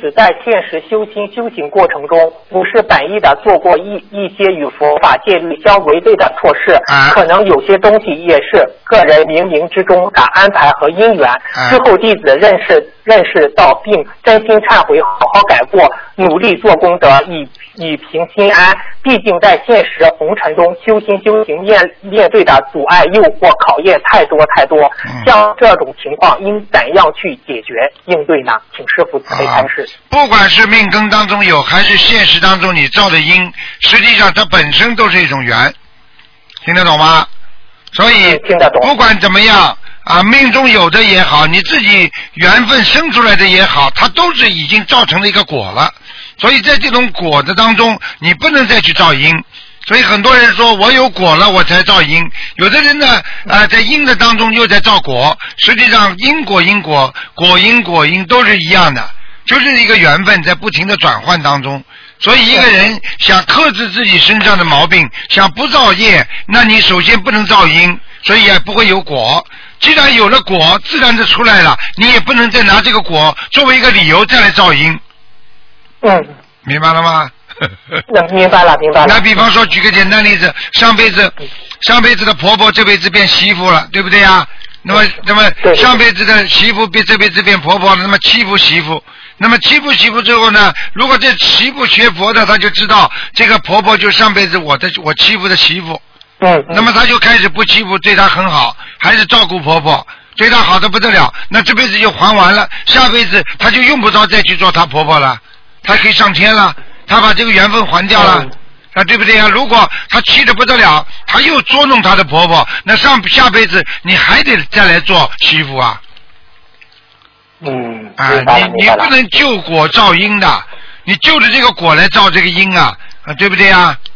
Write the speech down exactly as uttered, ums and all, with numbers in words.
子在现实修心修行过程中，不是本意的做过一一些与佛法戒律相违背的错事， 啊、 可能有些东西也是个人冥冥之中的安排和因缘。啊、之后弟子认识认识到并真心忏悔，好好改过，努力做功德，以以平心安。毕竟在现实红尘中修心修行面面对的阻碍、诱惑、考验太多太多。嗯、像这种情况应怎样去解决应对呢？请师父慈悲开示。 不管是命根当中有，还是现实当中你造的因，实际上它本身都是一种缘，听得懂吗？所以听得懂。 不管怎么样啊，命中有的也好，你自己缘分生出来的也好，它都是已经造成了一个果了。所以在这种果的当中，你不能再去造因。所以很多人说我有果了我才造因，有的人呢啊、呃、在因的当中又在造果，实际上因果因果果因果因都是一样的，就是一个缘分在不停的转换当中。所以一个人想克制自己身上的毛病，想不造业，那你首先不能造因，所以也不会有果。既然有了果，自然就出来了，你也不能再拿这个果作为一个理由再来造因。 嗯， 明白了吗？ 明白了，明白了。 那比方说，举个简单例子，上辈子，上辈子的婆婆这辈子变媳妇了，对不对呀？那么，那么上辈子的媳妇变这辈子变婆婆了，那么欺负媳妇，那么欺负媳妇之后呢？如果这媳妇学佛的，她就知道这个婆婆就是上辈子我的我欺负的媳妇， 嗯， 那么她就开始不欺负，对她很好，还是照顾婆婆，对她好的不得了。那这辈子就还完了，下辈子她就用不着再去做她婆婆了。他可以上天了，他把这个缘分还掉了，嗯、啊，对不对啊？如果他气得不得了，他又捉弄他的婆婆，那上下辈子你还得再来做媳妇啊。 嗯， 啊，你你不能救果造因的，你就着这个果来造这个因啊，啊，对不对啊？